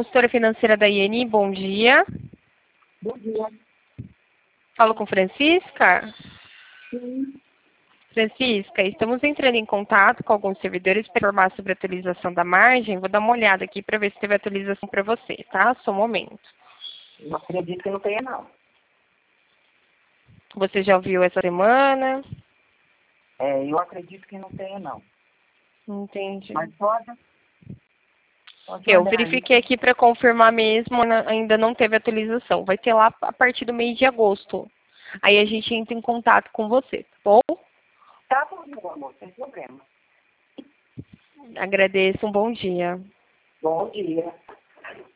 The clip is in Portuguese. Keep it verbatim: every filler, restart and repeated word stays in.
consultora financeira da I N I, bom dia. Bom dia. Falo com Francisca? Sim. Francisca, estamos entrando em contato com alguns servidores para informar sobre a atualização da margem. Vou dar uma olhada aqui para ver se teve atualização para você, tá? Só um momento. Não acredito que não tenha, não. Você já ouviu essa semana? É, eu acredito que não tenha, não. Entendi. Mas pode, pode Eu olhar verifiquei aí. aqui para confirmar mesmo, na- ainda não teve atualização. Vai ter lá a partir do mês de agosto. Aí a gente entra em contato com você, tá bom? Tá bom, meu amor, sem problema. Agradeço, um bom dia. Bom dia.